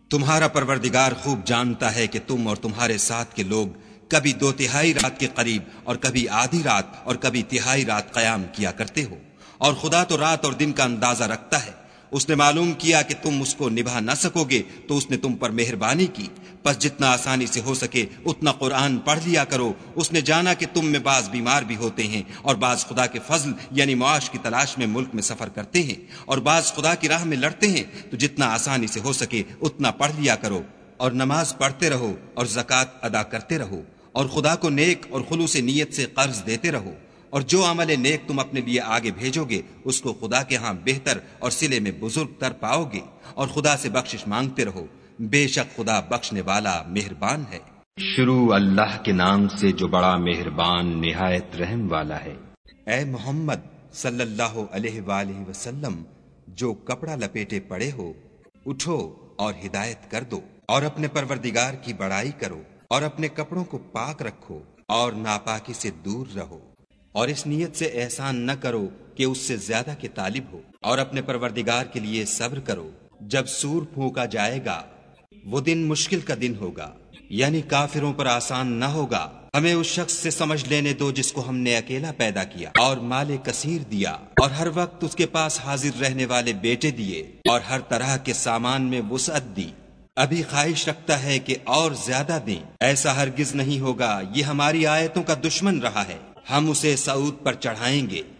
تمہارا پروردگار خوب جانتا ہے کہ تم اور تمہارے ساتھ کے لوگ کبھی 2/3 رات کے قریب اور کبھی آدھی رات اور کبھی تہائی رات قیام کیا کرتے ہو، اور خدا تو رات اور دن کا اندازہ رکھتا ہے۔ اس نے معلوم کیا کہ تم اس کو نبھا نہ سکو گے تو اس نے تم پر مہربانی کی، پس جتنا آسانی سے ہو سکے اتنا قرآن پڑھ لیا کرو۔ اس نے جانا کہ تم میں بعض بیمار بھی ہوتے ہیں اور بعض خدا کے فضل یعنی معاش کی تلاش میں ملک میں سفر کرتے ہیں، اور بعض خدا کی راہ میں لڑتے ہیں، تو جتنا آسانی سے ہو سکے اتنا پڑھ لیا کرو، اور نماز پڑھتے رہو اور زکوٰۃ ادا کرتے رہو، اور خدا کو نیک اور خلوص نیت سے قرض دیتے رہو، اور جو عمل نیک تم اپنے لیے آگے بھیجو گے اس کو خدا کے ہاں بہتر اور صلے میں بزرگ تر پاؤ گے، اور خدا سے بخشش مانگتے رہو، بے شک خدا بخشنے والا مہربان ہے۔ شروع اللہ کے نام سے جو بڑا مہربان نہایت رحم والا ہے۔ اے محمد صلی اللہ علیہ وآلہ وسلم، جو کپڑا لپیٹے پڑے ہو اٹھو اور ہدایت کر دو، اور اپنے پروردگار کی بڑائی کرو، اور اپنے کپڑوں کو پاک رکھو اور ناپاکی سے دور رہو، اور اس نیت سے احسان نہ کرو کہ اس سے زیادہ کے طالب ہو، اور اپنے پروردگار کے لیے صبر کرو۔ جب سور پھونکا جائے گا وہ دن مشکل کا دن ہوگا، یعنی کافروں پر آسان نہ ہوگا۔ ہمیں اس شخص سے سمجھ لینے دو جس کو ہم نے اکیلا پیدا کیا اور مال کثیر دیا، اور ہر وقت اس کے پاس حاضر رہنے والے بیٹے دیے، اور ہر طرح کے سامان میں وسعت دی۔ ابھی خواہش رکھتا ہے کہ اور زیادہ دیں، ایسا ہرگز نہیں ہوگا۔ یہ ہماری آیتوں کا دشمن رہا ہے، ہم اسے صعود پر چڑھائیں گے۔